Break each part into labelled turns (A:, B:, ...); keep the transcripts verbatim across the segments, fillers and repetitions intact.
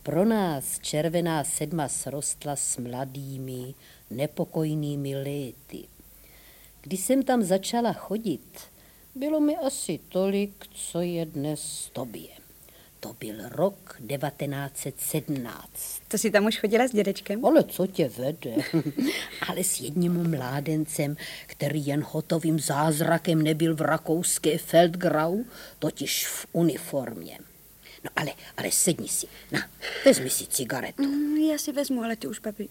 A: Pro nás červená sedma srostla s mladými, nepokojnými léty. Když jsem tam začala chodit, bylo mi asi tolik, co je dnes tobě. To byl rok devatenáct set sedmnáct.
B: To si tam už chodila s dědečkem?
A: Ale co tě vede? Ale s jedním mládencem, který jen hotovým zázrakem nebyl v rakouské Feldgrau, totiž v uniformě. No ale, ale sedni si. Na, vezmi si cigaretu.
B: Mm, já si vezmu, ale ty už, babi.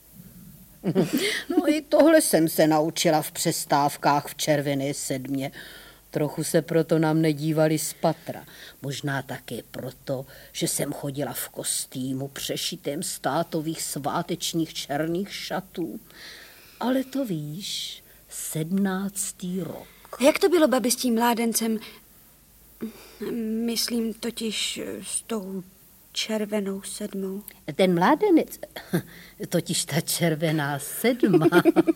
A: No i tohle jsem se naučila v přestávkách v červené sedmě. Trochu se proto nám nedívali z patra. Možná také proto, že jsem chodila v kostýmu přešitém z tátových svátečních černých šatů. Ale to víš, sedmnáctý rok.
B: A jak to bylo, babi, s tím mládencem? Myslím totiž s tou červenou sedmou.
A: Ten mládenec, totiž ta červená sedma,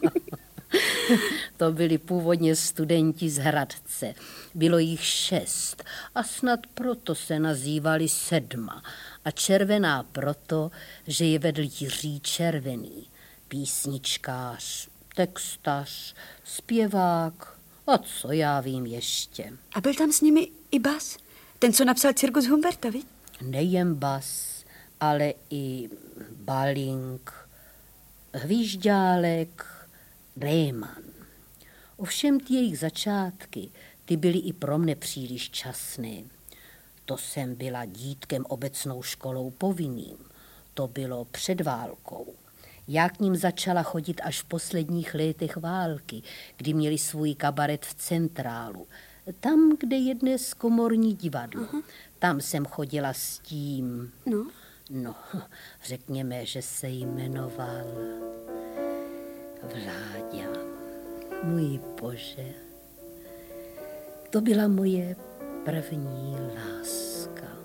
A: to byli původně studenti z Hradce. Bylo jich šest a snad proto se nazývali sedma. A červená proto, že je vedl Jiří Červený, písničkář, textař, zpěvák a co já vím ještě.
B: A byl tam s nimi i Bas? Ten, co napsal Cirkus Humbertovi?
A: Nejen Bas, ale i Balink, Hvížďálek, Réman. Ovšem ty jejich začátky, ty byly i pro mne příliš časné. To jsem byla dítkem obecnou školou povinným. To bylo před válkou. Já k ním začala chodit až v posledních letech války, kdy měli svůj kabaret v Centrálu. Tam, kde je dnes komorní divadlo. Aha. Tam jsem chodila s tím...
B: No?
A: No, řekněme, že se jmenoval Vláďa. Můj Bože, to byla moje první láska.